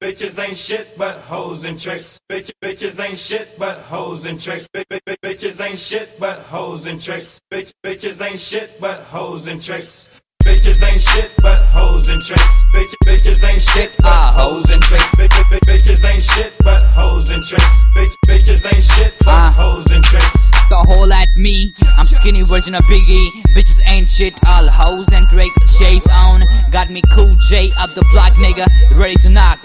Bitches ain't shit but hoes and tricks. Bitches ain't shit but hoes and tricks. Bitches ain't shit but hoes and tricks. Bitches ain't shit but hoes and tricks. Bitches ain't shit but hoes and tricks. Bitches ain't shit but hoes and tricks. Bitches ain't shit but hoes and tricks. Bitches ain't shit but hoes and tricks. The hole at me, I'm skinny version of Biggie. Bitches ain't shit, all hoes and tricks. Shades on, got me cool J up the block, nigga, ready to knock.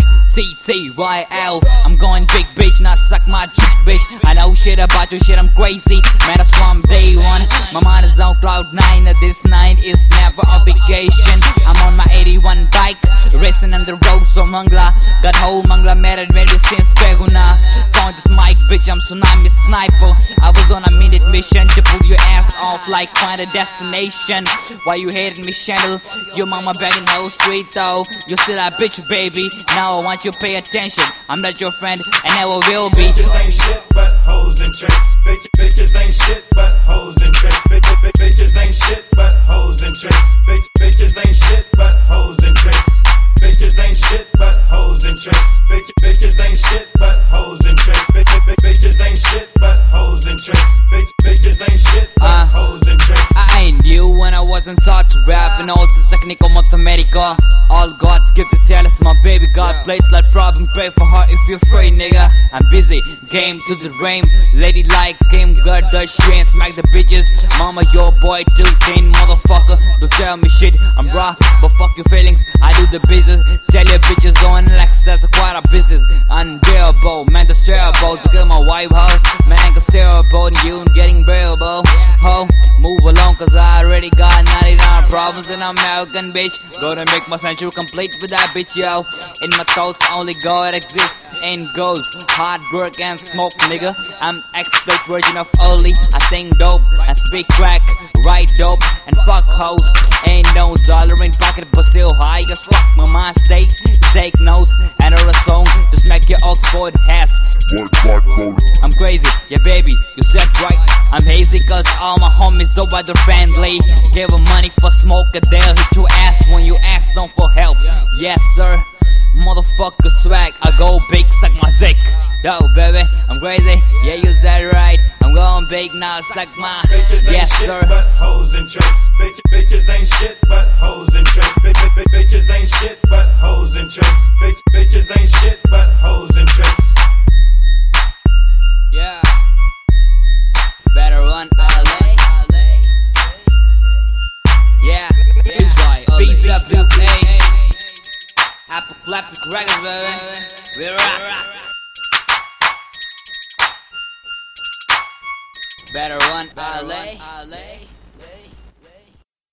TTYL, I'm going big bitch, not suck my dick bitch. I know shit about your shit, I'm crazy, man, that's from day one. My mind is on cloud 9, this night is never a vacation. I'm on my 81 bike, racing on the road so mangla. Got whole mangla married since Peguna. Found this mic bitch, I'm tsunami sniper. I was on a minute mission to pull your ass off like find a destination. Why you hating me, Chandel? Your mama begging whole street though. You still a bitch, baby. Now I want you to pay attention. I'm not your friend and never will be. Bitches ain't shit but hoes and tricks. Bitches ain't shit but hoes and tricks. Bitches ain't shit but hoes and tricks. Bitches ain't shit but hoes and tricks. Bitches ain't shit but hoes and tricks. Bitches ain't shit but hoes and tricks. Bitches ain't shit but hoes and tricks. Bitches ain't shit but hoes and tricks. I ain't new when I wasn't taught to rap and all this technical mathematica. All God's gifted talents, my baby God. Play it like problem, pray for her if you're free, nigga. I'm busy, game to the rain. Lady like game, guard the shit and smack the bitches. Mama, your boy too thin, motherfucker. Don't tell me shit, I'm raw, but fuck your feelings. I do the business, sell your bitches on Lex, that's quite a business. Unbearable, man, that's terrible. To get my wife, ho, man, cause terrible. And you getting bearable, ho. Move along, cause I already got 99 problems and I'm American, bitch. Gonna make my century complete with that bitch, yo. In my thoughts, only God exists and goes. Hard work and smoke, nigga. I'm expert version of Oli. I think dope and speak crack, write dope and fuck hoes. Ain't no dollar in pocket, but still high as fuck. My mind state, take notes and a song to smack your Oxford ass. I'm crazy, yeah baby, you said right. I'm hazy cause all my homies so weather friendly. Give them money for smoke and they'll hit your ass when you ask them for help. Yes sir, motherfucker swag. I go big, suck my dick. Yo baby, I'm crazy, yeah you said right. I'm going big now, suck my. Yes sir. But hoes and tricks. Bitches ain't shit but hoes and tricks. Bitches ain't shit but hoes and tricks. Bitches ain't shit but hoes and tricks. Yeah. Better run, LA. Yeah. Beats up, hey. Apoplectic records, baby. We rock. Better run, LA.